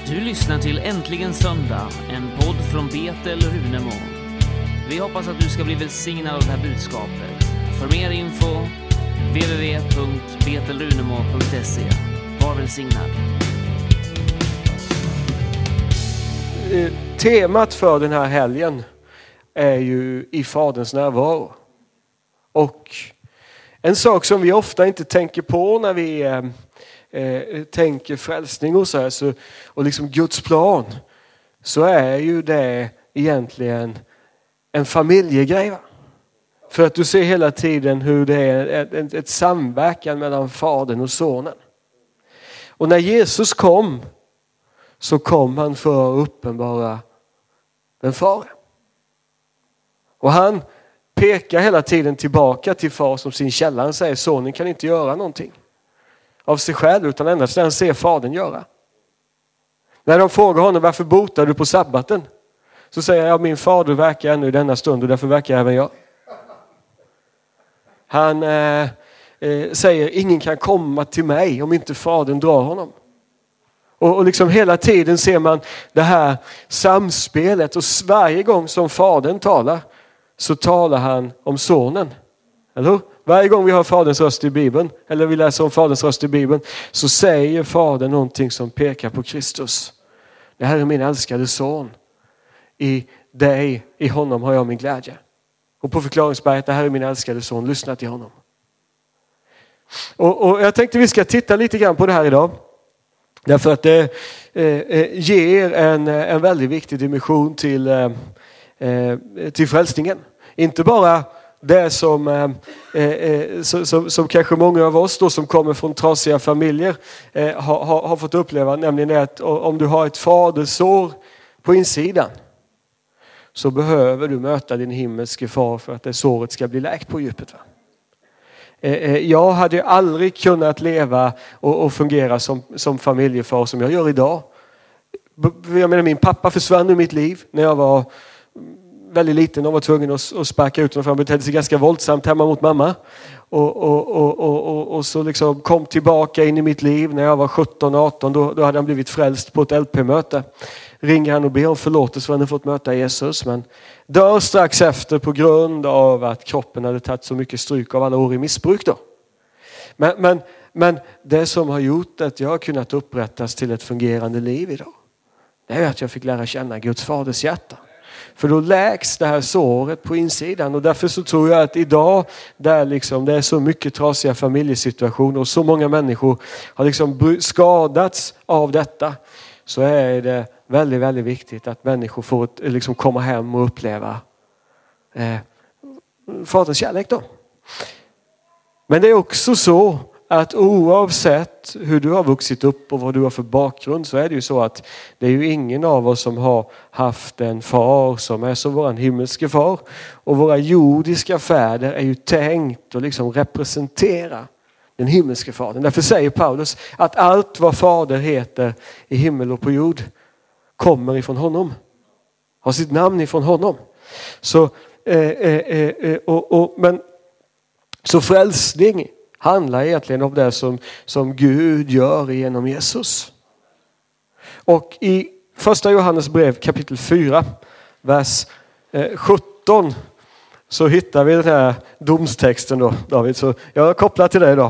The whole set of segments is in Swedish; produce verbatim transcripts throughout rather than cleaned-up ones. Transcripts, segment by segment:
Du lyssnar till Äntligen Söndag, en podd från Betel Runemo. Vi hoppas att du ska bli välsignad av det här budskapet. För mer info, w w w punkt betelrunemo punkt se. Var välsignad. Temat för den här helgen är ju i Faderns närvaro. Och en sak som vi ofta inte tänker på när vi eh, eh, tänker frälsning och så här, så, och liksom Guds plan, så är ju det egentligen en familjegrej. Va? För att du ser hela tiden hur det är ett, ett, ett samverkan mellan Fadern och Sonen. Och när Jesus kom, så kom han för att uppenbara den far. Och han pekar hela tiden tillbaka till far som sin källa. Han säger, sonen kan inte göra någonting av sig själv, utan endast det han ser fadern göra. När de frågar honom, varför botar du på sabbaten? Så säger jag, min fader verkar ännu i denna stund och därför verkar även jag. Han eh, eh, säger, ingen kan komma till mig om inte fadern drar honom. Och, och liksom hela tiden ser man det här samspelet, och varje gång som fadern talar så talar han om sonen. Eller hur? Varje gång vi har faderns röst i Bibeln, eller vi läser om faderns röst i Bibeln, så säger fadern någonting som pekar på Kristus. Det här är min älskade son. I dig, i honom har jag min glädje. Och på förklaringsberget, det här är min älskade son, lyssna till honom. Och, och jag tänkte vi ska titta lite grann på det här idag. Därför att det eh, ger en, en väldigt viktig dimension till, eh, till frälsningen. Inte bara det som, eh, eh, som, som, som kanske många av oss då, som kommer från trasiga familjer eh, har, har, har fått uppleva. Nämligen att om du har ett fadersår på insidan, så behöver du möta din himmelske far för att det såret ska bli läkt på djupet. Va? Jag hade aldrig kunnat leva och, och fungera som, som familjefar som jag gör idag. Jag menar, min pappa försvann ur mitt liv när jag var väldigt liten och var tvungen att, att sparka ut honom, för han betedde sig ganska våldsamt hemma mot mamma. Och, och, och, och, och, och så liksom kom tillbaka in i mitt liv när jag var sjutton arton. Då, då hade han blivit frälst på ett L P-möte. Ringer han och ber om förlåtelse för att han hade fått möta Jesus. Men dör strax efter på grund av att kroppen hade tagit så mycket stryk av alla år i missbruk då. Men, men, men det som har gjort att jag har kunnat upprättas till ett fungerande liv idag, det är att jag fick lära känna Guds faders hjärta. För då läks det här såret på insidan. Och därför så tror jag att idag, där liksom det är så mycket trasiga familjesituationer och så många människor har liksom skadats av detta, så är det väldigt, väldigt viktigt att människor får liksom komma hem och uppleva eh, faderns kärlek då. Men det är också så att oavsett hur du har vuxit upp och vad du har för bakgrund, så är det ju så att det är ju ingen av oss som har haft en far som är som våran himmelske far. Och våra jordiska fäder är ju tänkt att liksom representera den himmelske fadern. Därför säger Paulus att allt vad fader heter i himmel och på jord kommer ifrån honom. Har sitt namn ifrån honom. Så, eh, eh, eh, och, och, men, så frälsning handlar egentligen om det som, som Gud gör genom Jesus. Och i första Johannes brev kapitel fyra, vers eh, sjutton, så hittar vi den här domstexten då, David. Så jag har kopplat till det idag.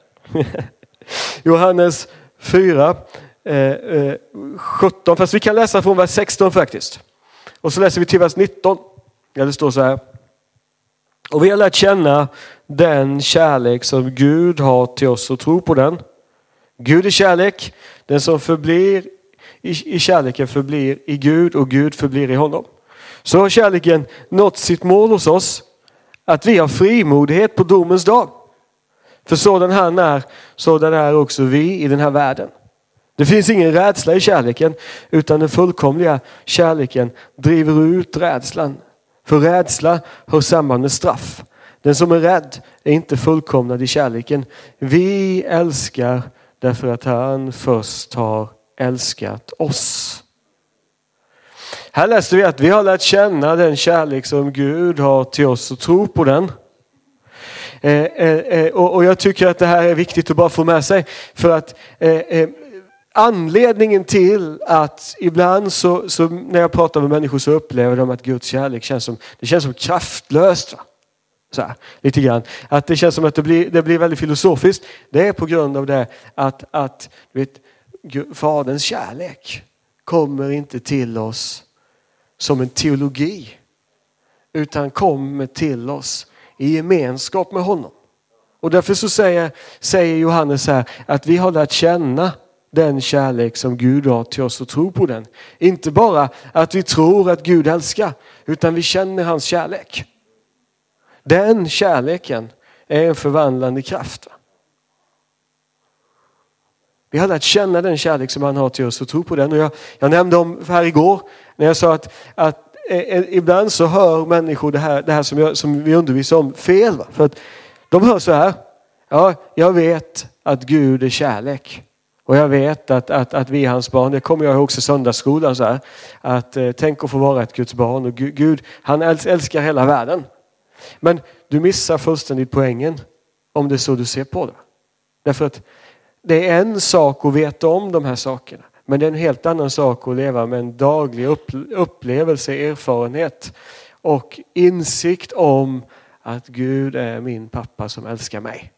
Johannes fyra, eh, eh, sjutton, fast vi kan läsa från vers sexton faktiskt. Och så läser vi till vers nitton. Ja, det står så här. Och vi har lärt känna den kärlek som Gud har till oss och tro på den. Gud är kärlek. Den som förblir i, i kärleken förblir i Gud och Gud förblir i honom. Så har kärleken nått sitt mål hos oss, att vi har frimodighet på domens dag. För sådan han är, sådan är också vi i den här världen. Det finns ingen rädsla i kärleken, utan den fullkomliga kärleken driver ut rädslan. För rädsla hör samman med straff. Den som är rädd är inte fullkomnad i kärleken. Vi älskar därför att han först har älskat oss. Här läste vi att vi har lärt känna den kärlek som Gud har till oss och tro på den. Eh, eh, och, och jag tycker att det här är viktigt att bara få med sig. För att eh, eh, anledningen till att ibland så, så när jag pratar med människor så upplever de att Guds kärlek känns som, det känns som kraftlöst. Va? Så här, lite grann. Att det känns som att det blir, det blir väldigt filosofiskt. Det är på grund av det att, att du vet, Faderns kärlek kommer inte till oss som en teologi. Utan kommer till oss i gemenskap med honom. Och därför så säger, säger Johannes här att vi har lärt känna den kärlek som Gud har till oss och tror på den. Inte bara att vi tror att Gud älskar, utan vi känner hans kärlek. Den kärleken är en förvandlande kraft. Vi har lärt känna den kärlek som han har till oss och tro på den. Och jag, jag nämnde om här igår när jag sa att, att eh, ibland så hör människor det här, det här som, jag, som vi undervisar om fel. Va? För att de hör så här. Ja, jag vet att Gud är kärlek. Och jag vet att, att, att vi är hans barn. Det kommer jag ihåg också i söndagsskolan. Så här, att eh, tänk att få vara ett Guds barn. Och Gud, Gud han älskar hela världen. Men du missar fullständigt poängen om det är så du ser på det. Därför att det är en sak att veta om de här sakerna. Men det är en helt annan sak att leva med en daglig upplevelse, erfarenhet och insikt om att Gud är min pappa som älskar mig.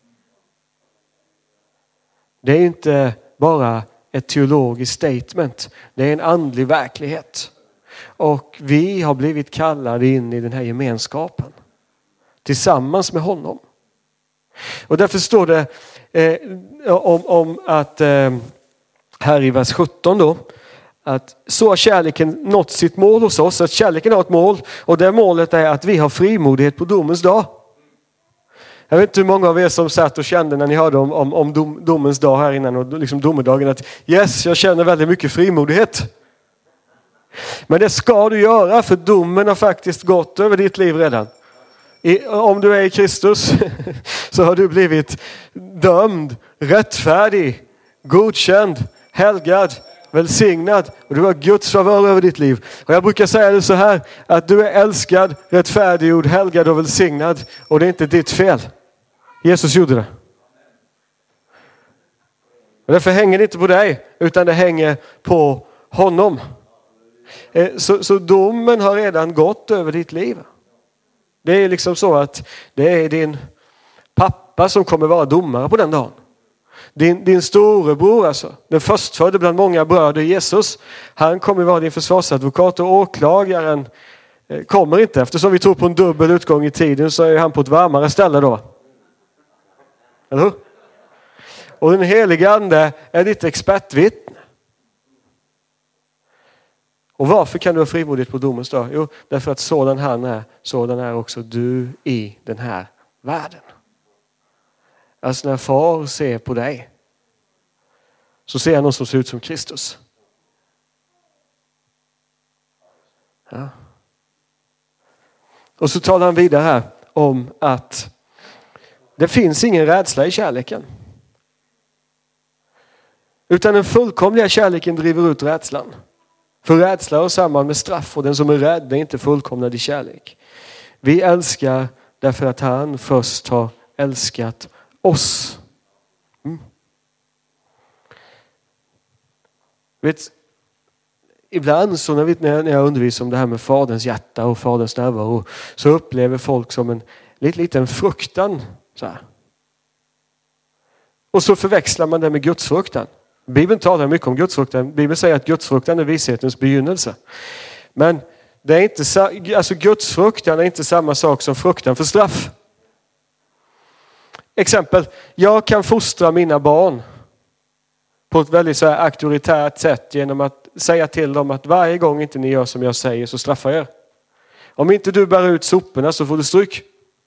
Det är inte bara ett teologiskt statement. Det är en andlig verklighet. Och vi har blivit kallade in i den här gemenskapen. Tillsammans med honom. Och därför står det eh, om, om att eh, här i vers sjutton då. Att så har kärleken nått sitt mål hos oss. Att kärleken har ett mål. Och det målet är att vi har frimodighet på domens dag. Jag vet inte hur många av er som satt och kände när ni hörde om, om, om dom, domens dag här innan. Och liksom domedagen att yes, jag känner väldigt mycket frimodighet. Men det ska du göra för domen har faktiskt gått över ditt liv redan. I, om du är i Kristus så har du blivit dömd, rättfärdig, godkänd, helgad, välsignad. Och du har Guds favör över ditt liv. Och jag brukar säga det så här, att du är älskad, rättfärdiggjord, helgad och välsignad. Och det är inte ditt fel. Jesus gjorde det. Och därför hänger det inte på dig, utan det hänger på honom. Så, så domen har redan gått över ditt liv. Det är liksom så att det är din pappa som kommer vara domare på den dagen. Din, din storebror alltså, den förstfödde bland många bröder Jesus, han kommer vara din försvarsadvokat och åklagaren kommer inte. Eftersom vi tror på en dubbel utgång i tiden så är han på ett varmare ställe då. Eller hur? Och den heliga ande är ditt expertvittne. Och varför kan du ha frimodigt på domens dag? Jo, därför att sådan han är, sådan är också du i den här världen. Alltså när far ser på dig så ser han någon som ser ut som Kristus. Ja. Och så talar han vidare här om att det finns ingen rädsla i kärleken. Utan den fullkomliga kärleken driver ut rädslan. För rädsla har samman med straff och den som är rädd är inte fullkomnad i kärlek. Vi älskar därför att han först har älskat oss. Mm. Vet, ibland så när, vi, när jag undervisar om det här med faderns hjärta och faderns närvaro så upplever folk som en liten, liten fruktan. Så här. Och så förväxlar man det med gudsfruktan. Bibeln talar mycket om gudsfruktan. Bibeln säger att gudsfruktan är vishetens begynnelse. Men det är inte, alltså gudsfruktan är inte samma sak som fruktan för straff. Exempel, jag kan fostra mina barn på ett väldigt så här auktoritärt sätt genom att säga till dem att varje gång inte ni gör som jag säger så straffar jag er. Om inte du bär ut soporna så får du stryk.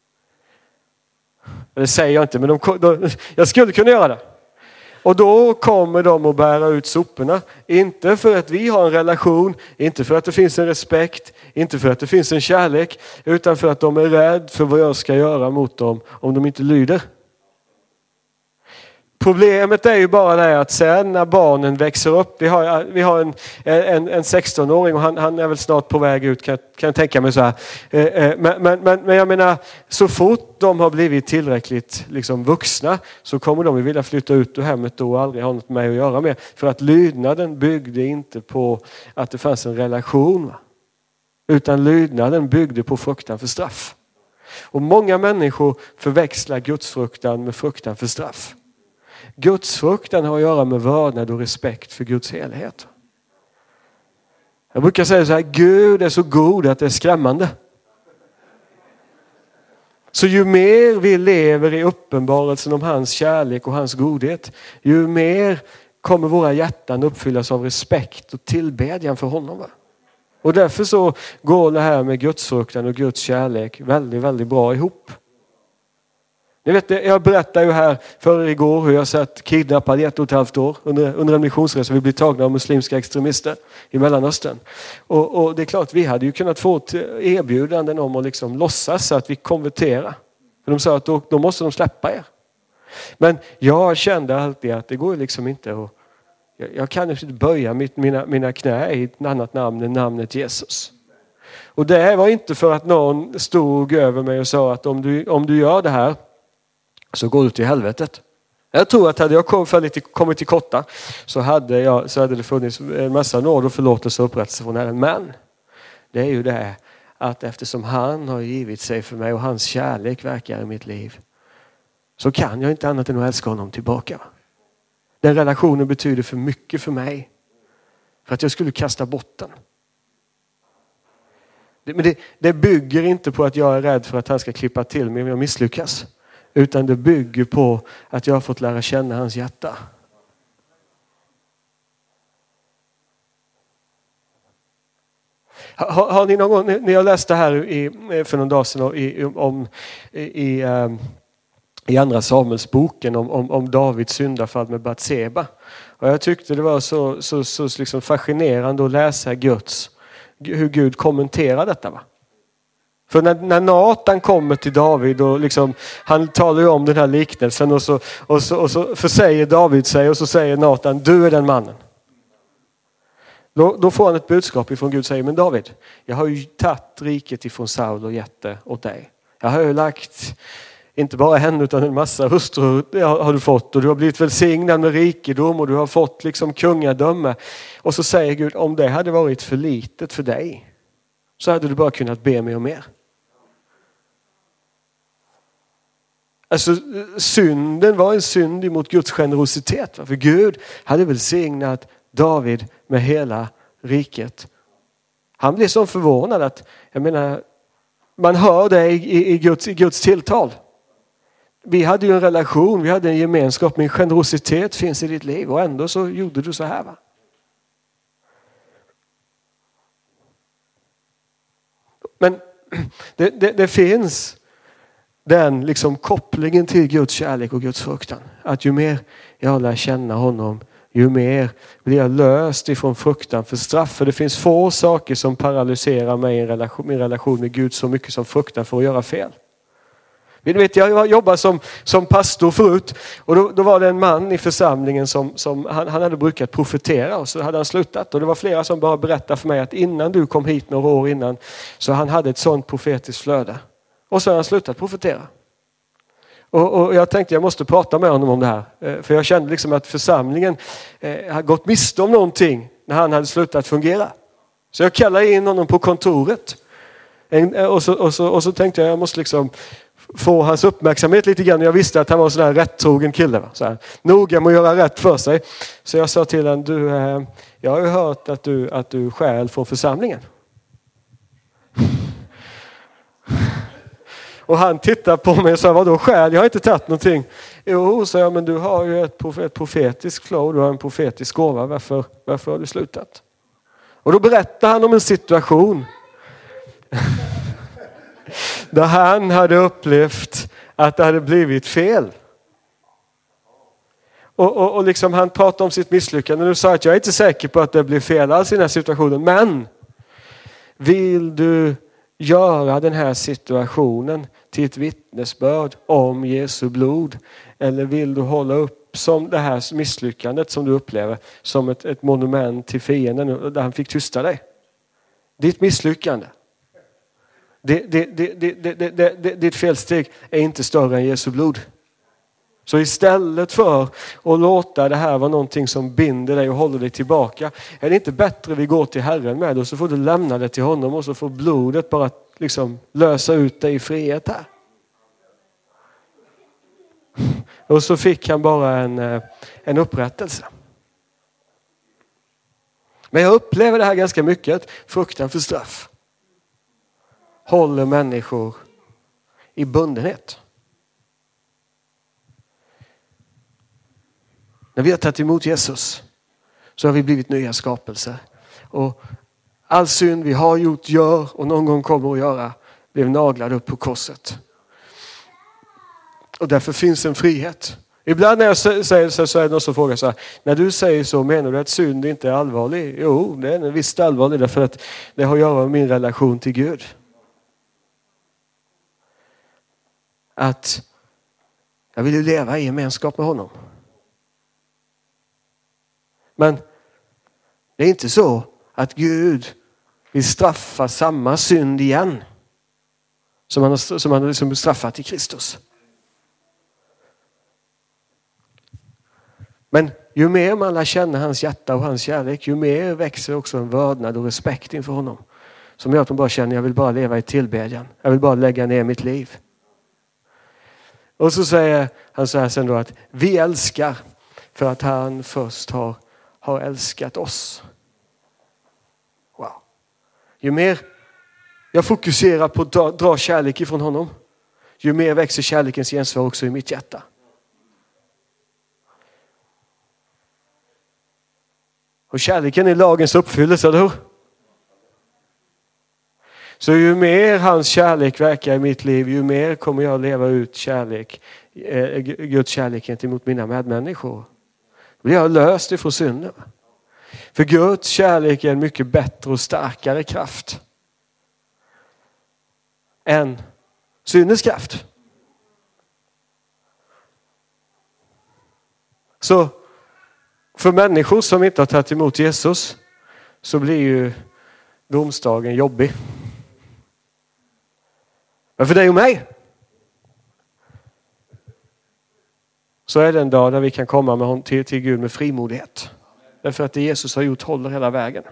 Det säger jag inte, men de, de, jag skulle kunna göra det. Och då kommer de att bära ut soporna. Inte för att vi har en relation, inte för att det finns en respekt, inte för att det finns en kärlek, utan för att de är rädda för vad jag ska göra mot dem om de inte lyder. Problemet är ju bara det att sen när barnen växer upp, vi har, vi har en, en, en sexton-åring och han, han är väl snart på väg ut, kan, kan jag tänka mig så här. Men, men, men, men jag menar, så fort de har blivit tillräckligt liksom vuxna så kommer de vilja flytta ut ur hemmet då och aldrig ha något med att göra med. För att lydnaden byggde inte på att det fanns en relation, va? Utan lydnaden byggde på fruktan för straff. Och många människor förväxlar gudsfruktan med fruktan för straff. Gudsfruktan har att göra med vördnad och respekt för Guds helhet. Jag brukar säga så här, Gud är så god att det är skrämmande. Så ju mer vi lever i uppenbarelsen om hans kärlek och hans godhet, ju mer kommer våra hjärtan uppfyllas av respekt och tillbedjan för honom. Va? Och därför så går det här med gudsfruktan och Guds kärlek väldigt, väldigt bra ihop. Ni vet, jag berättade ju här för igår hur jag satt kidnappad i ett och ett halvt år under, under en missionsresa. Vi blev tagna av muslimska extremister i Mellanöstern. Och, och det är klart, vi hade ju kunnat få ett erbjudanden om att liksom låtsas att vi konverterar. För de sa att då, då måste de släppa er. Men jag kände alltid att det går liksom inte att... Jag, jag kan inte böja mitt, mina, mina knä i ett annat namn än namnet Jesus. Och det var inte för att någon stod över mig och sa att om du, om du gör det här så går du till helvetet. Jag tror att hade jag kommit, kommit till korta så hade, jag, så hade det funnits en massa nåd och förlåtelse och upprättelse från Herren. Men det är ju det att eftersom han har givit sig för mig och hans kärlek verkar i mitt liv så kan jag inte annat än att älska honom tillbaka. Den relationen betyder för mycket för mig för att jag skulle kasta bort den. Men det, det bygger inte på att jag är rädd för att han ska klippa till mig om jag misslyckas. Utan det bygger på att jag har fått lära känna hans hjärta. Har, har ni någon gång, när jag läste här i, för någon dag sedan i, om, i, i andra Samuelsboken om, om, om Davids syndafall med Batseba. Och jag tyckte det var så, så, så liksom fascinerande att läsa Guds, hur Gud kommenterar detta, va? För när, när Nathan kommer till David och liksom, han talar ju om den här liknelsen och så, och, så, och så försäger David sig och så säger Nathan, du är den mannen. Då, då får han ett budskap ifrån Gud och säger, men David, jag har ju tagit riket ifrån Saul och gett det åt dig. Jag har ju lagt, inte bara henne utan en massa hustrur har du fått och du har blivit välsignad med rikedom och du har fått liksom kungadöme. Och så säger Gud, om det hade varit för litet för dig så hade du bara kunnat be mig om mer. Alltså synden var en synd emot Guds generositet. För Gud hade välsignat David med hela riket. Han blev så förvånad att, jag menar, man hör det i, i, Guds, i Guds tilltal. Vi hade ju en relation, vi hade en gemenskap, men generositet finns i ditt liv och ändå så gjorde du så här, va? Men det, det, det finns den liksom kopplingen till Guds kärlek och Guds fruktan. Att ju mer jag lär känna honom, ju mer blir jag löst ifrån fruktan för straff. För det finns få saker som paralyserar mig i en relation, min relation med Gud så mycket som fruktan för att göra fel. Du vet, jag jobbade som, som pastor förut och då, då var det en man i församlingen som, som han, han hade brukat profetera och så hade han slutat. Och det var flera som bara berättade för mig att innan du kom hit några år innan så han hade ett sånt profetiskt flöde. Och så har han slutat profetera. Och, och jag tänkte jag måste prata med honom om det här. För jag kände liksom att församlingen eh, hade gått miste om någonting när han hade slutat fungera. Så jag kallade in honom på kontoret. En, och, så, och, så, och så tänkte jag jag måste liksom få hans uppmärksamhet lite grann. Jag visste att han var en sån här rättrogen kille. Va? Så här, noga med att göra rätt för sig. Så jag sa till honom, du, eh, jag har ju hört att du, att du stjäl från församlingen. Och han tittar på mig och sa, vadå skäl? Jag har inte tagit någonting. Jo, sa jag, men du har ju ett, prof- ett profetiskt flow, du har en profetisk gåva. Varför, varför har du slutat? Och då berättar han om en situation där han hade upplevt att det hade blivit fel. Och, och, och liksom han pratade om sitt misslyckande. Nu sa att jag är inte säker på att det blir fel alls i den här situationen. Men vill du göra den här situationen till ett vittnesbörd om Jesu blod? Eller vill du hålla upp upp som det här misslyckandet som du upplever som ett, ett monument till fienden där han fick tysta dig. Ditt misslyckande. Det, det, det, det, det, det, det, ditt felsteg är inte större än Jesu blod. Så istället för att låta det här vara någonting som binder dig och håller dig tillbaka, är det inte bättre vi går till Herren med och så får du lämna det till honom och så får blodet bara liksom lösa ut dig i frihet här. Och så fick han bara en, en upprättelse. Men jag upplever det här ganska mycket, fruktan för straff håller människor i bundenhet. När vi har tagit emot Jesus så har vi blivit nya skapelser. Och all synd vi har gjort, gör och någon gång kommer att göra blev naglad upp på korset. Och därför finns en frihet. Ibland när jag säger så, så är det någon som frågar så här: när du säger så, menar du att synd inte är allvarlig? Jo, det är en visst allvarlig därför att det har att göra med min relation till Gud. Att jag vill ju leva i gemenskap med honom. Men det är inte så att Gud vill straffa samma synd igen som han har, som han har liksom straffat i Kristus. Men ju mer man lär känna hans hjärta och hans kärlek, ju mer växer också en vördnad och respekt inför honom. Som gör att man bara känner, jag vill bara leva i tillbedjan. Jag vill bara lägga ner mitt liv. Och så säger han så här sen då att vi älskar för att han först har, har älskat oss. Wow. Ju mer jag fokuserar på att dra, dra kärlek ifrån honom, ju mer växer kärlekens gensvar också i mitt hjärta. Och kärleken är lagens uppfyllelse, eller hur? Så ju mer hans kärlek verkar i mitt liv, ju mer kommer jag leva ut kärlek, eh, Guds kärlek gentemot mina medmänniskor. Då blir jag löst ifrån synden. För Guds kärlek är en mycket bättre och starkare kraft än syndens kraft. Så för människor som inte har tagit emot Jesus så blir ju domsdagen jobbig. Men för dig och mig så är det en dag där vi kan komma med hon, till, till Gud med frimodighet. Därför att det Jesus har gjort håller hela vägen.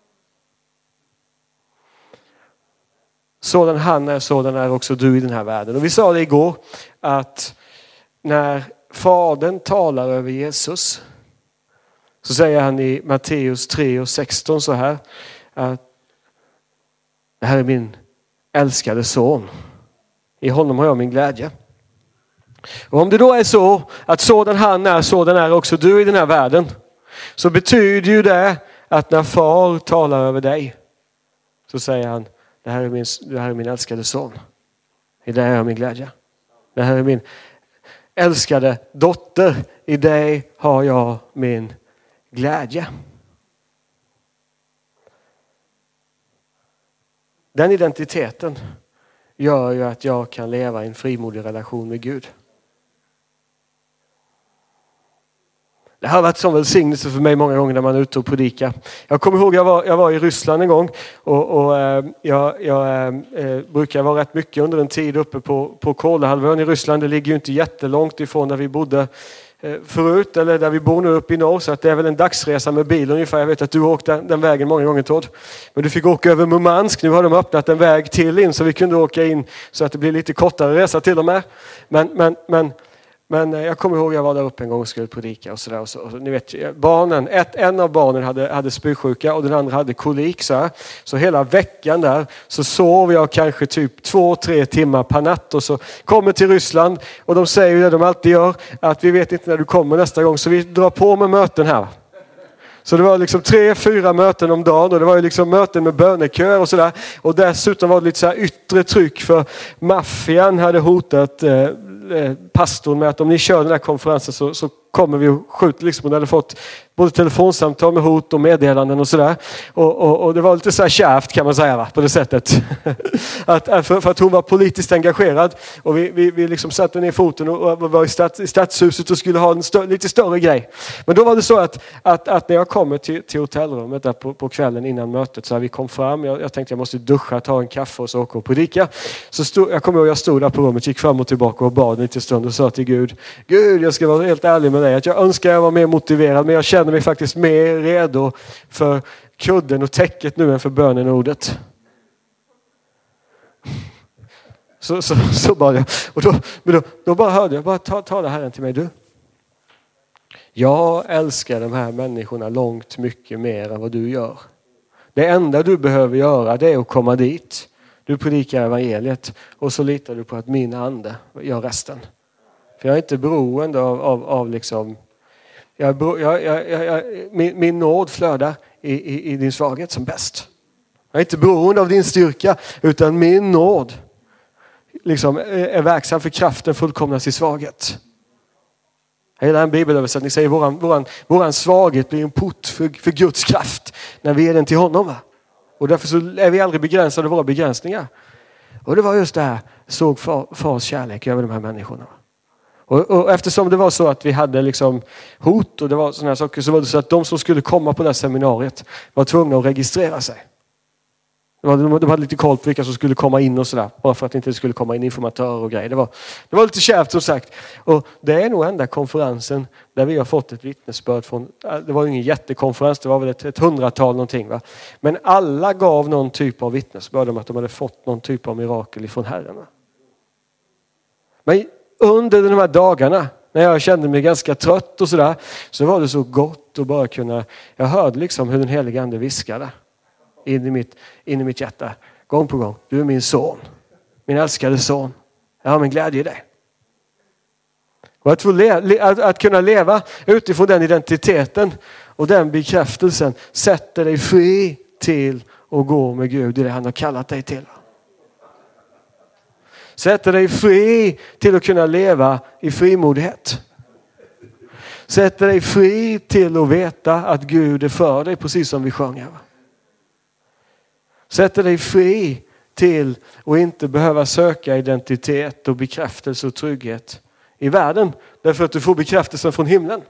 Sådan han är, sådan är också du i den här världen. Och vi sa det igår att när Fadern talar över Jesus så säger han i Matteus tre och sexton så här att det här är min älskade son. I honom har jag min glädje. Och om det då är så att sådan han är, sådan är också du i den här världen, så betyder ju det att när far talar över dig så säger han, det här är min, det här är min älskade son. I det här har jag min glädje. Det här är min älskade dotter. I dig har jag min glädje. Den identiteten gör ju att jag kan leva i en frimodig relation med Gud. Det har varit som välsignelse för mig många gånger när man är ute och predikar. Jag kommer ihåg jag var, jag var i Ryssland en gång och, och äh, jag, jag äh, brukar vara rätt mycket under en tid uppe på, på Kolahalvön i Ryssland. Det ligger ju inte jättelångt ifrån där vi bodde äh, förut eller där vi bor nu uppe i norr, så att det är väl en dagsresa med bil ungefär. Jag vet att du har åkt den, den vägen många gånger, Todd. Men du fick åka över Murmansk. Nu har de öppnat en väg till in så vi kunde åka in så att det blir lite kortare resa till och med. Men, men, men Men jag kommer ihåg jag var där uppe en gång och skulle predika och sådär. Och så, och ni vet, barnen, ett, en av barnen hade, hade spysjuka och den andra hade kolik. Så, här. Så hela veckan där så sov jag kanske typ två, tre timmar per natt. Och så kommer till Ryssland och de säger ju det de alltid gör. Att vi vet inte när du kommer nästa gång, så vi drar på med möten här. Så det var liksom tre, fyra möten om dagen och det var ju liksom möten med bönekör och sådär. Och dessutom var det lite så här yttre tryck för maffian hade hotat eh, pastorn med att om ni kör den här konferensen så, så kommer vi att skjuta. Liksom, hon hade fått både telefonsamtal med hot och meddelanden och sådär. Och, och, och det var lite så här kärvt kan man säga, va? På det sättet. att, för, för att hon var politiskt engagerad. Och vi, vi, vi liksom satte ner foten och, och var i, stats, i stadshuset och skulle ha en stö, lite större grej. Men då var det så att, att, att när jag kommer till, till hotellrummet där på, på kvällen innan mötet, så här, vi kom fram, jag, jag tänkte jag måste duscha, ta en kaffe och så åka och predika. Så stod, jag kommer ihåg jag stod där på rummet, gick fram och tillbaka och bad lite stund och sa till Gud, Gud, jag ska vara helt ärlig med dig, att jag önskar jag var mer motiverad, men jag känner mig faktiskt mer redo för kudden och täcket nu än för bönen och ordet. Så, så, så bad jag. Och då, men då, då bara hörde jag, bara ta, ta det Herren till mig, du. Jag älskar de här människorna långt mycket mer än vad du gör. Det enda du behöver göra, det är att komma dit. Du predikar evangeliet och så litar du på att min ande gör resten. För jag är inte beroende av, av, av liksom, jag, jag, jag, jag, min, min nåd flödar i, i, i din svaghet som bäst. Jag är inte beroende av din styrka, utan min nåd liksom är verksam för kraften fullkomnas i svaghet. Hela en bibelöversättning säger våran, våran, våran svaghet blir en port för, för Guds kraft när vi är den till honom. Va? Och därför så är vi aldrig begränsade av våra begränsningar. Och det var just det här, såg far, fars kärlek över de här människorna. Och, och eftersom det var så att vi hade liksom hot och det var sådana här saker, så var det så att de som skulle komma på det här seminariet var tvungna att registrera sig. Det var, de hade lite koll på vilka som skulle komma in och sådär. Bara för att det inte skulle komma in informatörer och grejer. Det var, det var lite kärvt som sagt. Och det är nog enda konferensen där vi har fått ett vittnesbörd från. Det var ju ingen jättekonferens. Det var väl ett, ett hundratal någonting. Va? Men alla gav någon typ av vittnesbörd om att de hade fått någon typ av mirakel ifrån Herren. Va? Men under de här dagarna när jag kände mig ganska trött och sådär, så var det så gott att bara kunna. Jag hörde liksom hur den heliga ande viskade. In i, mitt, in i mitt hjärta. Gång på gång. Du är min son. Min älskade son. Jag har min glädje i dig. Och att, få le, att, att kunna leva utifrån den identiteten och den bekräftelsen sätter dig fri till att gå med Gud i det han har kallat dig till. Sätter dig fri till att kunna leva i frimodighet. Sätter dig fri till att veta att Gud är för dig, precis som vi sjunger. Sätter dig fri till att inte behöva söka identitet och bekräftelse och trygghet i världen. Därför att du får bekräftelsen från himlen.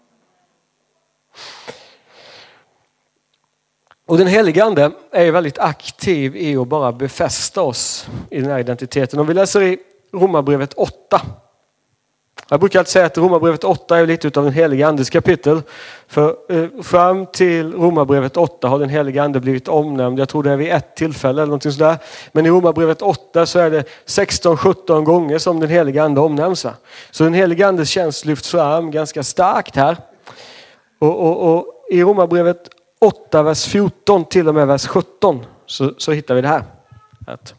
Och den helige ande är väldigt aktiv i att bara befästa oss i den här identiteten. Om vi läser i Romarbrevet åtta. Jag brukar alltid säga att Romarbrevet åtta är lite utav den heliga andes kapitel. För eh, fram till Romarbrevet åtta har den heliga ande blivit omnämnd. Jag tror det är vid ett tillfälle eller någonting sådär. Men i Romarbrevet åtta så är det sexton sjutton gånger som den heliga ande omnämns. Så den heliga andes tjänst lyfts fram ganska starkt här. Och, och, och i Romarbrevet åtta, vers fjorton till och med vers sjutton så, så hittar vi det här. Att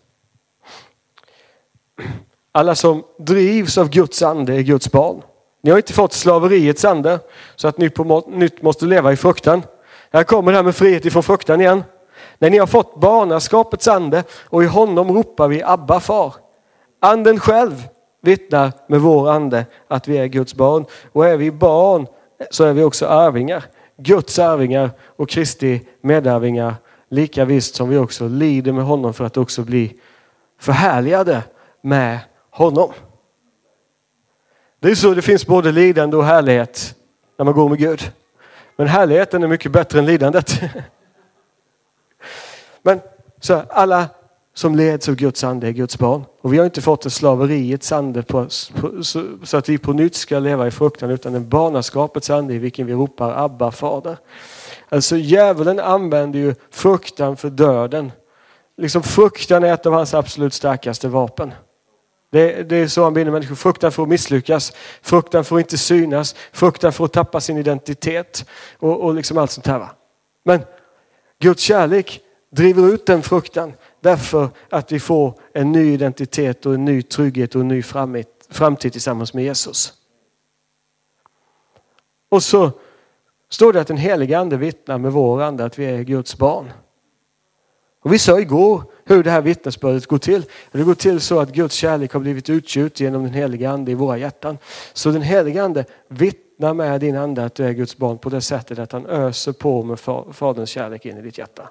alla som drivs av Guds ande är Guds barn. Ni har inte fått slaveriets ande så att ni på nytt måste leva i fruktan. Här kommer det här med frihet ifrån fruktan igen. När ni har fått barnaskapets ande och i honom ropar vi Abba far. Anden själv vittnar med vår ande att vi är Guds barn. Och är vi barn så är vi också arvingar. Guds arvingar och Kristi medarvingar. Lika visst som vi också lider med honom för att också bli förhärligade med honom. Det är så det finns både lidande och härlighet när man går med Gud. Men härligheten är mycket bättre än lidandet. Men så alla som leds av Guds ande är Guds barn. Och vi har inte fått en slaveriets ande på, på, så, så att vi på nytt ska leva i fruktan, utan en barnaskapets ande i vilken vi ropar Abba fader. Alltså djävulen använder ju fruktan för döden. Liksom fruktan är ett av hans absolut starkaste vapen. Det, det är så han binder människor. Fruktan för att misslyckas. Fruktan för att inte synas. Fruktan för att tappa sin identitet. Och, och liksom allt sånt här. Va? Men Guds kärlek driver ut den fruktan. Därför att vi får en ny identitet och en ny trygghet och en ny framtid tillsammans med Jesus. Och så står det att den heliga ande vittnar med vår ande att vi är Guds barn. Och vi sa igår hur det här vittnesbördet går till. Det går till så att Guds kärlek har blivit utgjut genom den heliga ande i våra hjärtan. Så den heliga ande vittnar vittna med din ande att du är Guds barn på det sättet att han öser på med faderns kärlek in i ditt hjärta.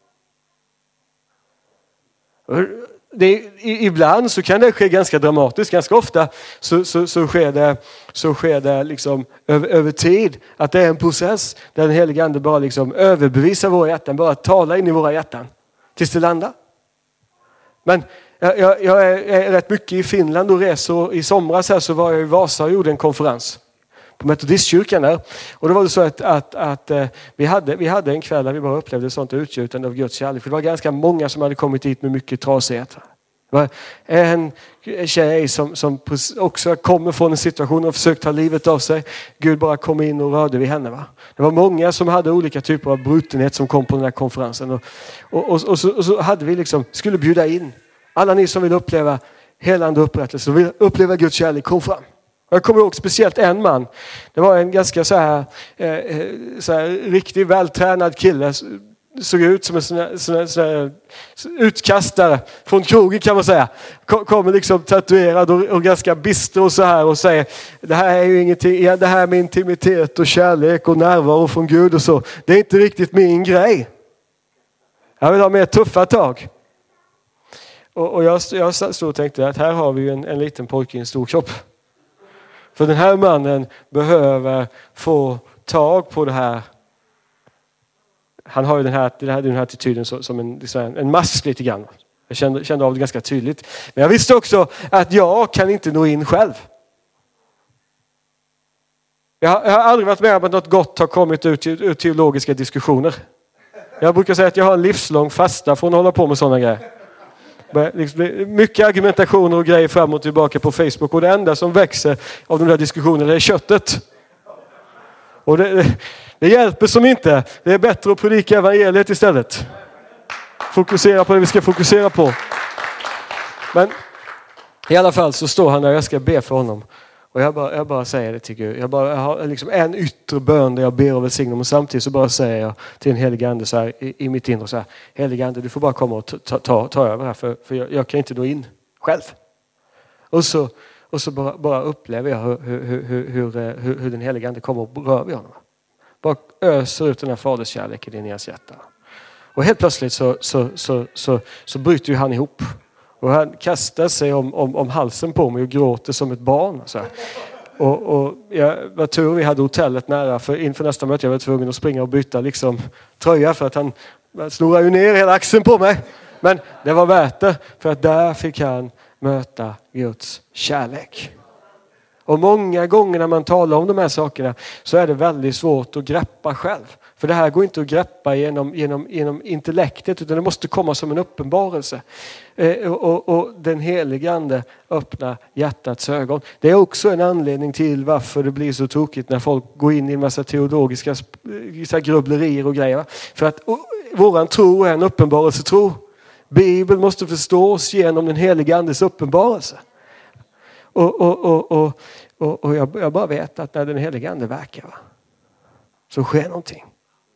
Det, ibland så kan det ske ganska dramatiskt, ganska ofta så, så, så sker det, så sker det liksom över, över tid. Att det är en process där den helige ande bara liksom överbevisar våra hjärtan, bara talar in i våra hjärtan tills det landar. Men jag, jag, jag är, är rätt mycket i Finland och reser. I somras här så var jag i Vasa och gjorde en konferens på metodistkyrkan där. Och då var det så att, att, att eh, vi, hade, vi hade en kväll där vi bara upplevde sånt utgjutande av Guds kärlek. För det var ganska många som hade kommit hit med mycket trasighet. Det var en tjej som, som också kommer från en situation och försökt ta livet av sig. Gud bara kom in och rörde vid henne. Va? Det var många som hade olika typer av brutenhet som kom på den här konferensen. Och, och, och, och, så, och så hade vi liksom, skulle bjuda in alla ni som vill uppleva helande upprättelse och vill uppleva Guds kärlek, kom fram. Jag kommer ihåg speciellt en man. Det var en ganska så här, eh, så här riktigt vältränad kille. Såg ut som en sån här, sån här, sån här utkastare från krogen kan man säga. Kommer liksom tatuerad och, och ganska bister och så här och säger det här är ju ingenting, ja, det här med intimitet och kärlek och närvaro från Gud och så. Det är inte riktigt min grej. Jag vill ha mer tuffa tag. Och, och jag, jag stod och tänkte att här har vi en, en liten pojke i en stor kropp. För den här mannen behöver få tag på det här. Han har ju den här, den här, den här attityden som en, en mask lite grann. Jag kände, kände av det ganska tydligt. Men jag visste också att jag kan inte nå in själv. Jag har, jag har aldrig varit med om att något gott har kommit ut ur teologiska diskussioner. Jag brukar säga att jag har en livslång fasta från att hålla på med sådana grejer. Mycket argumentationer och grejer fram och tillbaka på Facebook. Och det enda som växer av de där diskussionerna är köttet. Och det, det hjälper som inte. Det är bättre att predika evangeliet istället. Fokusera på det vi ska fokusera på. Men i alla fall så står han där och jag ska be för honom. Och jag bara, jag bara säger det till Gud. Jag, bara, jag har liksom en yttre bön där jag ber och välsignar. Och samtidigt så bara säger jag till en helig ande så här, i, i mitt inre så här. Helig ande, du får bara komma och ta, ta, ta över här. För, för jag, jag kan inte nå in själv. Och så, och så bara, bara upplever jag hur, hur, hur, hur, hur, hur den heliga ande kommer och rör vid honom. Bara öser ut den här faderskärleken in i hans hjärta. Och helt plötsligt så, så, så, så, så bryter ju han ihop. Och han kastar sig om, om, om halsen på mig och gråter som ett barn. Så här. Och, och jag var tur vi hade hotellet nära. För inför nästa möte jag var tvungen att springa och byta liksom, tröja. För att han slog ju ner hela axeln på mig. Men det var värt det. För att där fick han möta Guds kärlek. Och många gånger när man talar om de här sakerna så är det väldigt svårt att greppa själv. För det här går inte att greppa genom, genom, genom intellektet utan det måste komma som en uppenbarelse. Eh, och, och den helige ande öppnar hjärtats ögon. Det är också en anledning till varför det blir så tokigt när folk går in i en massa teologiska så här grubblerier och grejer. För att och, våran tro är en uppenbarelsetro. Bibeln måste förstås genom den helige andes uppenbarelse. Och, och, och, och, och, och jag, jag bara vet att när den helige ande verkar va, så sker någonting.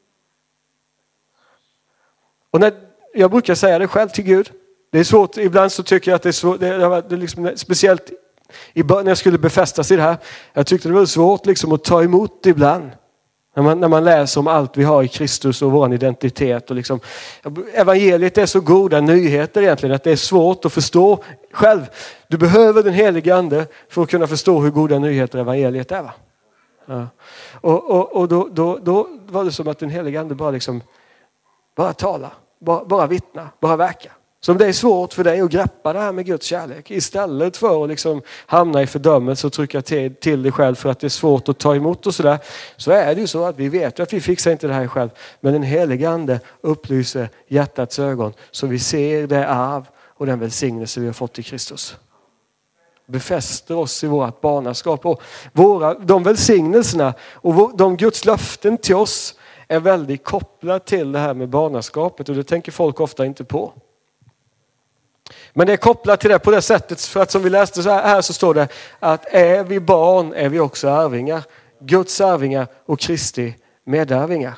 Och när, jag brukar säga det själv till Gud. Det är svårt, ibland så tycker jag att det är svårt. Det, det, det liksom, speciellt i, när jag skulle befästa sig det här. Jag tyckte det var svårt liksom, att ta emot det ibland. När man, när man läser om allt vi har i Kristus och vår identitet. Och liksom, evangeliet är så goda nyheter egentligen att det är svårt att förstå själv. Du behöver den helige ande för att kunna förstå hur goda nyheter evangeliet är. Va? Ja. Och, och, och då, då, då var det som att den helige ande bara, liksom, bara tala, bara, bara vittna, bara verka. Så om det är svårt för dig att greppa det här med Guds kärlek istället för att liksom hamna i fördömelse och trycka till, till dig själv för att det är svårt att ta emot och sådär, så är det ju så att vi vet att vi fixar inte det här själv. Men den helige ande upplyser hjärtats ögon så vi ser det arv och den välsignelse vi har fått i Kristus. Befäster oss i vårt barnaskap och våra, de välsignelserna och de Guds löften till oss är väldigt kopplat till det här med barnaskapet och det tänker folk ofta inte på. Men det är kopplat till det på det sättet för att som vi läste så här, här så står det att är vi barn är vi också arvingar. Guds arvingar och Kristi medarvingar.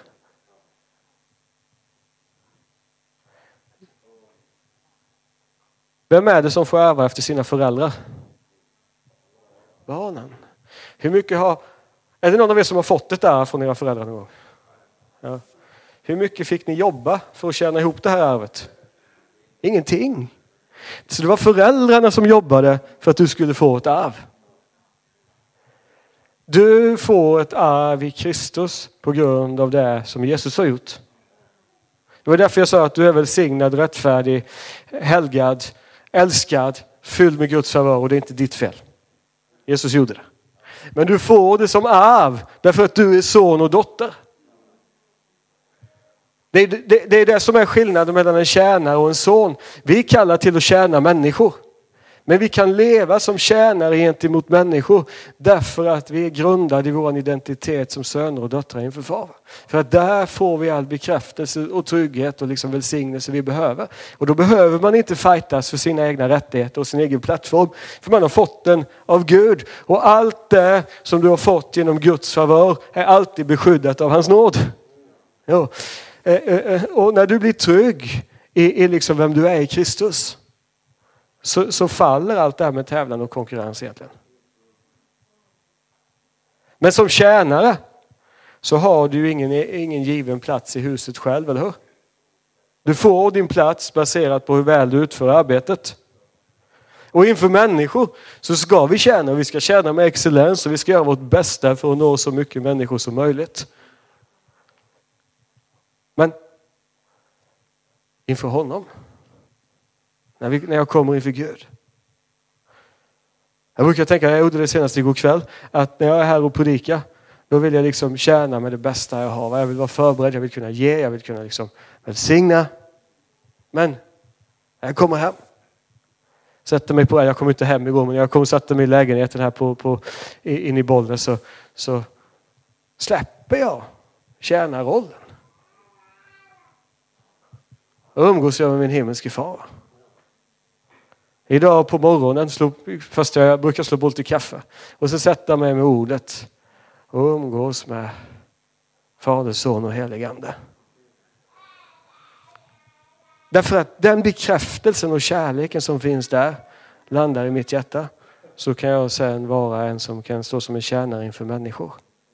Vem är det som får ärva efter sina föräldrar? Barnen. Hur mycket har Är det någon av er som har fått det där från era föräldrar någon gång? Ja. Hur mycket fick ni jobba för att tjäna ihop det här arvet? Ingenting. Så det var föräldrarna som jobbade för att du skulle få ett arv. Du får ett arv i Kristus på grund av det som Jesus har gjort. Det var därför jag sa att du är välsignad, rättfärdig, helgad, älskad, fylld med Guds favör, och det är inte ditt fel. Jesus gjorde det. Men du får det som arv därför att du är son och dotter. Det är det, det är det som är skillnaden mellan en tjänare och en son. Vi kallar till att tjäna människor. Men vi kan leva som tjänare gentemot människor därför att vi är grundade i vår identitet som söner och döttrar inför far. För att där får vi all bekräftelse och trygghet och liksom välsignelse vi behöver. Och då behöver man inte fightas för sina egna rättigheter och sin egen plattform. För man har fått den av Gud. Och allt det som du har fått genom Guds favör är alltid beskyddat av hans nåd. Ja. Och när du blir trygg i, i liksom vem du är i Kristus, så, så faller allt det här med tävlan och konkurrens egentligen. Men som tjänare så har du ingen, ingen given plats i huset själv, eller hur? Du får din plats baserat på hur väl du utför arbetet. Och inför människor så ska vi tjäna, och vi ska tjäna med excellens, och vi ska göra vårt bästa för att nå så mycket människor som möjligt. Men inför honom, när, vi, när jag kommer inför Gud. Jag brukar tänka, jag gjorde det senast igår kväll, att när jag är här och predikar, då vill jag liksom tjäna med det bästa jag har. Jag vill vara förberedd, jag vill kunna ge, jag vill kunna liksom välsigna. Men när jag kommer hem, sätter mig på, jag kom inte hem igår, men jag kom och satte mig i lägenheten här på, på, in i Bollnäs, så, så släpper jag tjänarrollen. Och umgås jag med min himmelske far. Idag på morgonen, slå, först jag brukar slå boll till kaffe. Och så sätter jag mig med ordet. Och umgås med Fader, Son och Helig Ande. Därför att den bekräftelsen och kärleken som finns där landar i mitt hjärta. Så kan jag sen vara en som kan stå som en tjänare inför människor.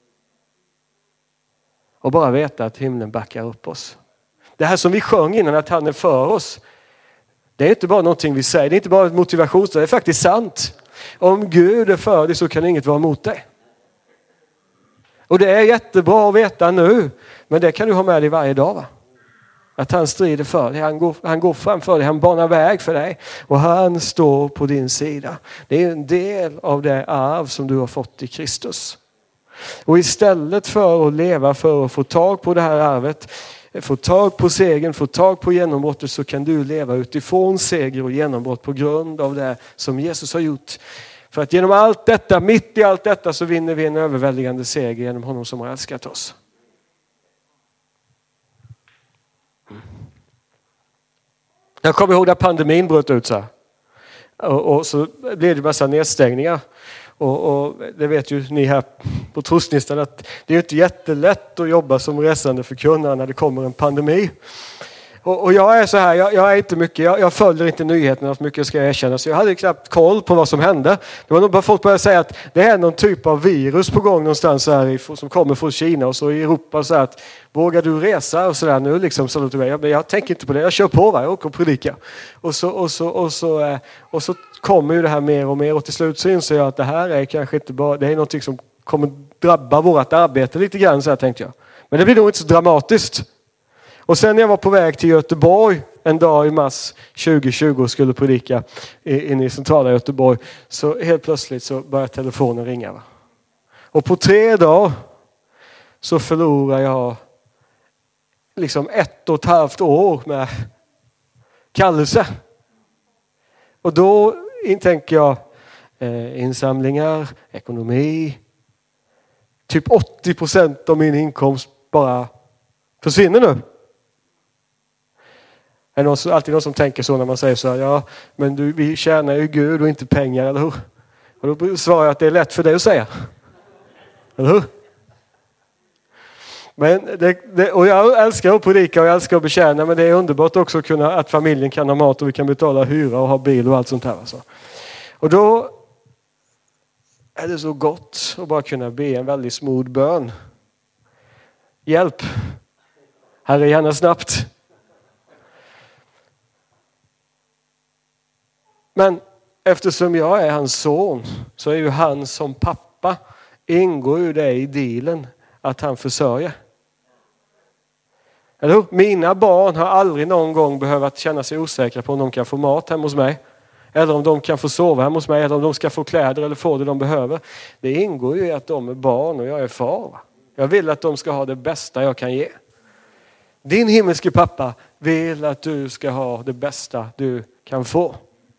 Och bara veta att himlen backar upp oss. Det här som vi sjöng innan, att han är för oss. Det är inte bara någonting vi säger. Det är inte bara ett motivation. Det är faktiskt sant. Om Gud är för dig så kan inget vara emot dig. Och det är jättebra att veta nu. Men det kan du ha med dig varje dag, va? Att han strider för dig. Han går, han går framför dig. Han banar väg för dig. Och han står på din sida. Det är en del av det arv som du har fått i Kristus. Och istället för att leva för att få tag på det här arvet, få tag på segern, få tag på genombrottet, så kan du leva utifrån seger och genombrott på grund av det som Jesus har gjort. För att genom allt detta, mitt i allt detta, så vinner vi en överväldigande seger genom honom som har älskat oss. Jag kommer ihåg när pandemin bröt ut så här. Och, och så blev det massa nedstängningar. Och, och det vet ju ni här på trosnistan att det är inte jättelätt att jobba som resande förkunnare när det kommer en pandemi. Och, och jag är så här, jag, jag är inte mycket, jag, jag följer inte nyheterna så mycket, ska jag erkänna. Så jag hade knappt koll på vad som hände. Det var nog bara folk började säga att det är någon typ av virus på gång någonstans här som kommer från Kina och så i Europa, så att vågar du resa och sådär nu liksom, så till mig. Jag, jag tänker inte på det, jag kör på, va? Jag åker och predikar. Och så, och så, och så, och så kommer ju det här mer och mer, och till slut så inser jag att det här är kanske inte bara, det är någonting som kommer drabba vårt arbete lite grann, så här tänkte jag. Men det blir nog inte så dramatiskt. Och sen när jag var på väg till Göteborg en dag i mars tjugo tjugo och skulle predika inne i centrala Göteborg, så helt plötsligt så började telefonen ringa. Va? Och på tre dagar så förlorar jag liksom ett och ett halvt år med kallelse. Och då tänker jag eh, insamlingar, ekonomi. Typ åttio procent av min inkomst bara försvinner nu. Det är någon, alltid någon som tänker så när man säger så här, ja, men du, vi tjänar ju Gud och inte pengar, eller hur? Och då svarar jag att det är lätt för dig att säga. Eller hur? Men det, det, och jag älskar att predika och jag älskar att betjäna, men det är underbart också att, kunna, att familjen kan ha mat och vi kan betala hyra och ha bil och allt sånt här. Alltså. Och då är det så gott att bara kunna be en väldigt smooth bön. Hjälp. Herre, gärna snabbt. Men eftersom jag är hans son så är ju han som pappa, ingår ju det i dealen att han försörjer. Eller hur? Mina barn har aldrig någon gång behövt känna sig osäkra på om de kan få mat hemma hos mig. Eller om de kan få sova hemma hos mig. Eller om de ska få kläder eller få det de behöver. Det ingår ju i att de är barn och jag är far. Jag vill att de ska ha det bästa jag kan ge. Din himmelske pappa vill att du ska ha det bästa du kan få.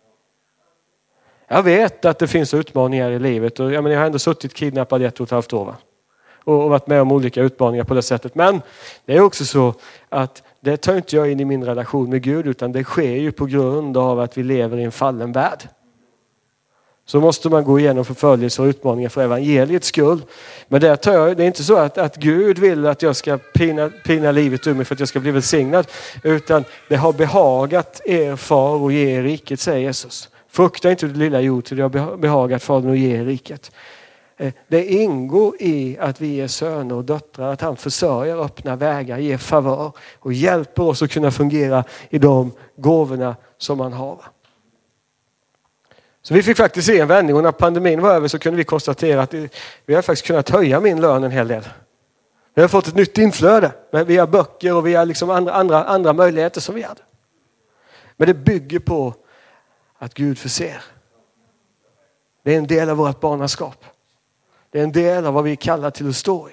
Jag vet att det finns utmaningar i livet. Och jag, menar, jag har ändå suttit kidnappad i ett och ett halvt år. Va? Och varit med om olika utmaningar på det sättet. Men det är också så att det tar inte jag in i min relation med Gud. Utan det sker ju på grund av att vi lever i en fallen värld. Så måste man gå igenom förföljelse och utmaningar för evangeliets skull. Men det, tar jag, det är inte så att, att Gud vill att jag ska pina, pina livet ur mig för att jag ska bli välsignad. Utan det har behagat er far och ge er riket, säger Jesus. Frukta inte det lilla jord till det har behagat fadern och ge er riket. Det ingår i att vi är söner och döttrar, att han försörjer, öppnar vägar, ger favör och hjälper oss att kunna fungera i de gåvorna som han har. Så vi fick faktiskt se en vändning och när pandemin var över så kunde vi konstatera att vi har faktiskt kunnat höja min lön en hel del. Vi har fått ett nytt inflöde via böcker och via liksom andra, andra, andra möjligheter som vi hade. Men det bygger på att Gud förser. Det är en del av vårt barnaskap. Det är en del av vad vi kallar till att stå i.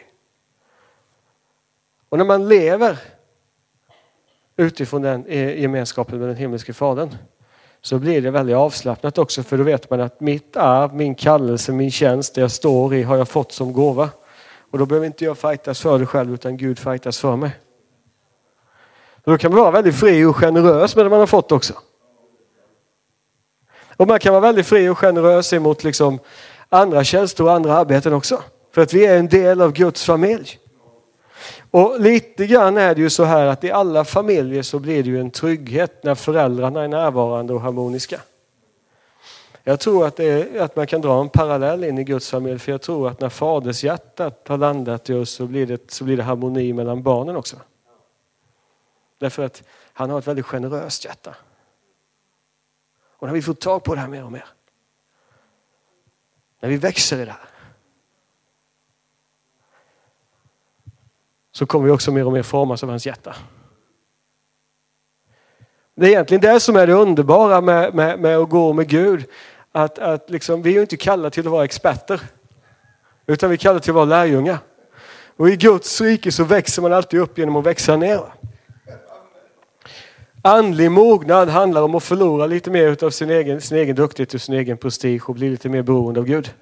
Och när man lever utifrån den gemenskapen med den himmelske fadern så blir det väldigt avslappnat också, för då vet man att mitt arv, min kallelse, min tjänst, det jag står i har jag fått som gåva. Och då behöver inte jag fightas för det själv utan Gud fightas för mig. Och då kan man vara väldigt fri och generös med det man har fått också. Och man kan vara väldigt fri och generös emot liksom andra tjänster och andra arbeten också. För att vi är en del av Guds familj. Och lite grann är det ju så här att i alla familjer så blir det ju en trygghet när föräldrarna är närvarande och harmoniska. Jag tror att, det är, att man kan dra en parallell in i Guds familj. För jag tror att när faders hjärtat har landat i oss så blir det, så blir det harmoni mellan barnen också. Därför att han har ett väldigt generöst hjärta. Och när vi får tag på det här mer och mer. När vi växer i det här. Så kommer vi också mer och mer formas av hans hjärta. Det är egentligen det som är det underbara med, med, med att gå med Gud. Att, att liksom, vi är ju inte kallade till att vara experter. Utan vi är kallade till att vara lärjungar. Och i Guds rike så växer man alltid upp genom att växa ner. Andlig mognad handlar om att förlora lite mer av sin egen, sin egen duktighet och sin egen prestige och bli lite mer beroende av Gud.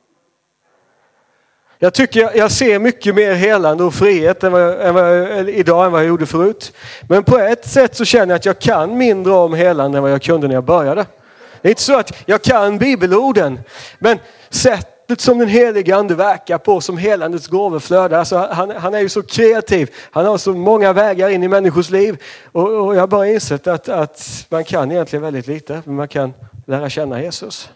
Jag tycker jag, jag ser mycket mer helande och frihet än vad jag, än vad jag, idag än vad jag gjorde förut. Men på ett sätt så känner jag att jag kan mindre om helande än vad jag kunde när jag började. Det är inte så att jag kan bibelorden, men sättet som den heliga ande verkar på, som helandets gåveflöde. Alltså han, han är ju så kreativ. Han har så många vägar in i människors liv. Och, och jag har bara insett att, att man kan egentligen väldigt lite. Men man kan lära känna Jesus.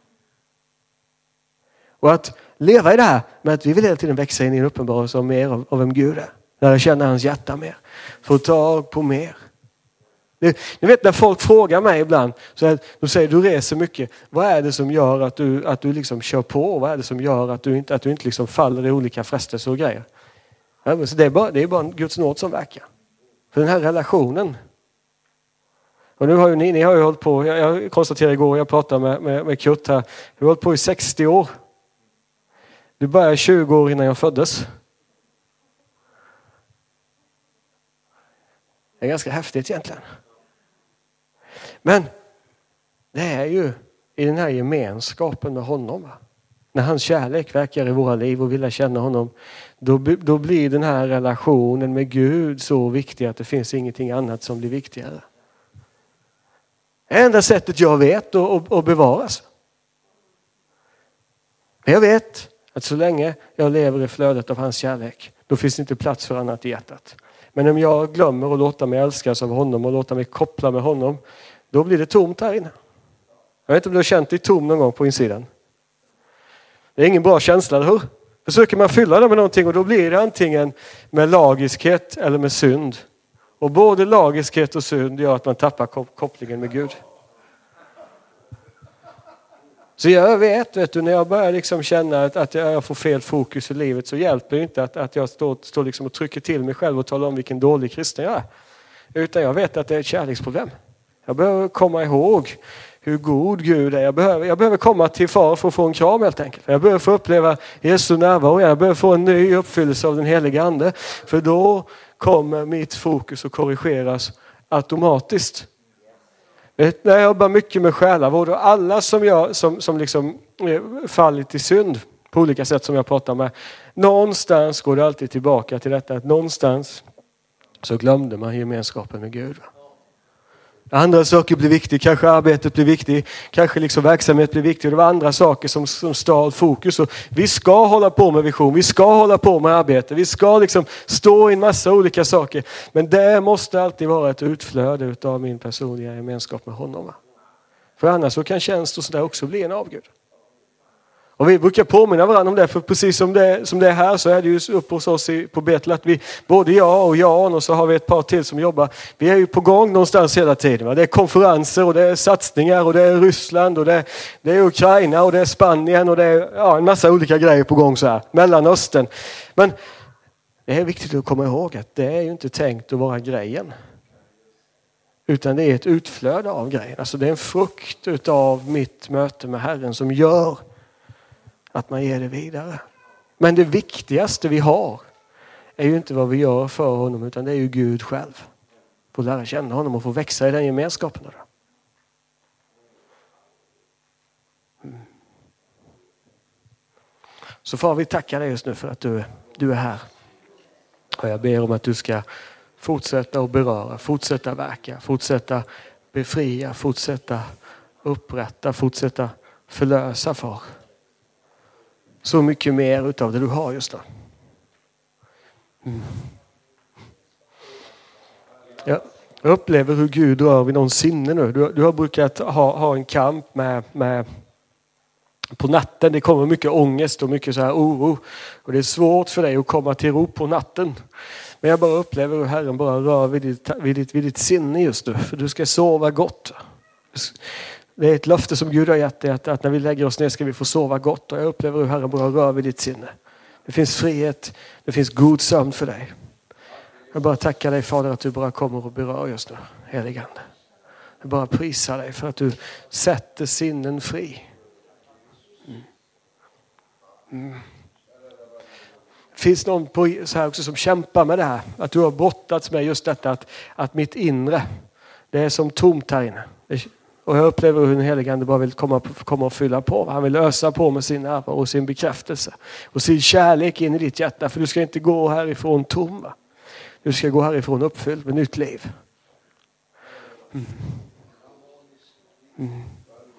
Och att leva i det här med att vi vill hela tiden växa in i en uppenbarelse av mer av, av vem Gud är. Lära känna hans hjärta mer. Få tag på mer. Ni vet när folk frågar mig ibland, så här, de säger du reser mycket. Vad är det som gör att du, att du liksom kör på? Vad är det som gör att du inte, att du inte liksom faller i olika frestelser och grejer? Ja, så det, är bara, det är bara Guds nåd som verkar. För den här relationen. Och nu har ju ni, ni har ju hållit på, jag, jag konstaterade igår, jag pratade med, med, med Kurt här. Vi har hållit på i sextio år. Du började tjugo år innan jag föddes. Det är ganska häftigt egentligen. Men det är ju i den här gemenskapen med honom. Va? När hans kärlek verkar i våra liv och vill känna honom. Då, då blir den här relationen med Gud så viktig att det finns ingenting annat som blir viktigare. Det enda sättet jag vet att, att bevaras. Jag vet att så länge jag lever i flödet av hans kärlek, då finns det inte plats för annat i hjärtat. Men om jag glömmer att låta mig älskas av honom och låta mig koppla med honom, då blir det tomt här inne. Jag vet inte om du har känt dig tom någon gång på insidan. Det är ingen bra känsla, eller hur? Försöker man fylla det med någonting och då blir det antingen med lagiskhet eller med synd. Och både lagiskhet och synd gör att man tappar kopplingen med Gud. Så jag vet, vet du, när jag börjar liksom känna att, att jag får fel fokus i livet så hjälper det inte att, att jag står, står liksom och trycker till mig själv och talar om vilken dålig kristen jag är. Utan jag vet att det är ett kärleksproblem. Jag behöver komma ihåg hur god Gud är. Jag behöver, jag behöver komma till far för att få en kram helt enkelt. Jag behöver få uppleva Jesu närvaro. Jag behöver få en ny uppfyllelse av den heliga ande. För då kommer mitt fokus att korrigeras automatiskt. Vet, när jag jobbar mycket med själavård och alla som, jag, som, som liksom fallit i synd på olika sätt som jag pratar med. Någonstans går det alltid tillbaka till detta att någonstans så glömde man gemenskapen med Gud. Andra saker blir viktiga, kanske arbetet blir viktigt, kanske liksom verksamhet blir viktig. Det var andra saker som, som stal fokus. Och vi ska hålla på med vision, vi ska hålla på med arbete, vi ska liksom stå i en massa olika saker. Men det måste alltid vara ett utflöde av min personliga gemenskap med honom. För annars så kan tjänst och sådär också bli en avgud. Och vi brukar påminna varandra om det, för precis som det, som det är här så är det ju uppe hos oss i, på Betel att vi, både jag och Jan och så har vi ett par till som jobbar. Vi är ju på gång någonstans hela tiden. Va? Det är konferenser och det är satsningar och det är Ryssland och det är, det är Ukraina och det är Spanien och det är ja, en massa olika grejer på gång så här. Mellanöstern. Men det är viktigt att komma ihåg att det är ju inte tänkt att vara grejen. Utan det är ett utflöde av grejen. Alltså det är en frukt utav mitt möte med Herren som gör att man ger det vidare. Men det viktigaste vi har är ju inte vad vi gör för honom utan det är ju Gud själv. Få lära känna honom och få växa i den gemenskapen. Mm. Så far, vi tackar dig just nu för att du, du är här. Och jag ber om att du ska fortsätta att beröra, fortsätta verka, fortsätta befria, fortsätta upprätta, fortsätta förlösa för. Så mycket mer utav det du har just nu. Mm. Ja, jag upplever hur Gud rör vid någon sinne nu. Du, du har brukat ha, ha en kamp med, med på natten. Det kommer mycket ångest och mycket så här oro. Och det är svårt för dig att komma till ro på natten. Men jag bara upplever hur Herren bara rör vid ditt, vid ditt, vid ditt sinne just nu. För du ska sova gott. Det är ett löfte som Gud har gett dig att, att när vi lägger oss ner ska vi få sova gott. Och jag upplever hur Herren bara rör vid ditt sinne. Det finns frihet, det finns god sömn för dig. Jag bara tackar dig Fader att du bara kommer och berör just nu, heligande. Jag bara prisar dig för att du sätter sinnen fri. Mm. Mm. Finns någon på, så här också som kämpar med det här? Att du har brottats med just detta att, att mitt inre, det är som tomt här inne. Och jag upplever hur den helige Ande bara vill komma, komma och fylla på. Han vill ösa på med sin närvaro och sin bekräftelse. Och sin kärlek in i ditt hjärta. För du ska inte gå härifrån tom. Va? Du ska gå härifrån uppfylld med nytt liv. Mm. Mm.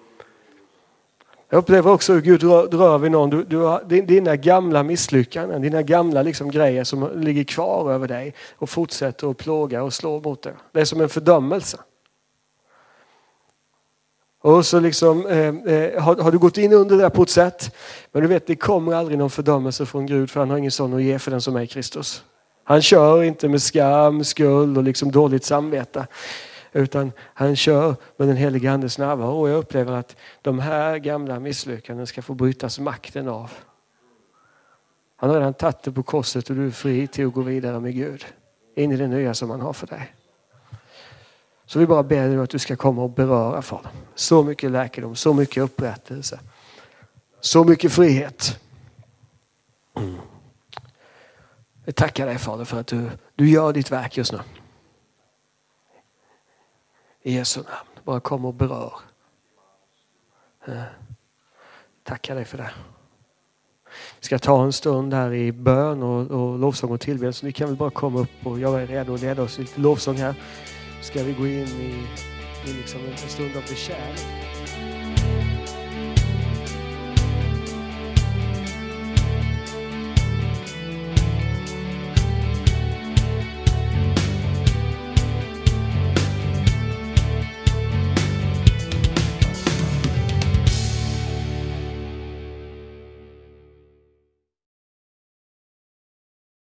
Jag upplever också hur Gud rör, rör vid någon. Du, du har dina gamla misslyckanden. Dina gamla liksom grejer som ligger kvar över dig. Och fortsätter att plåga och slå mot dig. Det är som en fördömelse. Och så liksom, eh, har, har du gått in under det på ett sätt. Men du vet, det kommer aldrig någon fördömelse från Gud. För han har ingen sån att ge för den som är i Kristus. Han kör inte med skam, skuld och liksom dåligt samvete. Utan han kör med den heliga Andes närvaro. Och jag upplever att de här gamla misslyckanden ska få brytas makten av. Han har redan tagit det på korset och du är fri till att gå vidare med Gud. In i det nya som han har för dig. Så vi bara ber dig att du ska komma och beröra Fader. Så mycket läkedom, så mycket upprättelse. Så mycket frihet. Mm. Jag tackar dig Fader för att du, du gör ditt verk just nu. I Jesu namn. Bara kom och berör. Tackar dig för det. Vi ska ta en stund här i bön och, och lovsång och tillbedelse. Ni kan väl bara komma upp och jag är redo att leda oss lite lovsång här. Ska vi gå in i, i liksom en stund av bekärlek.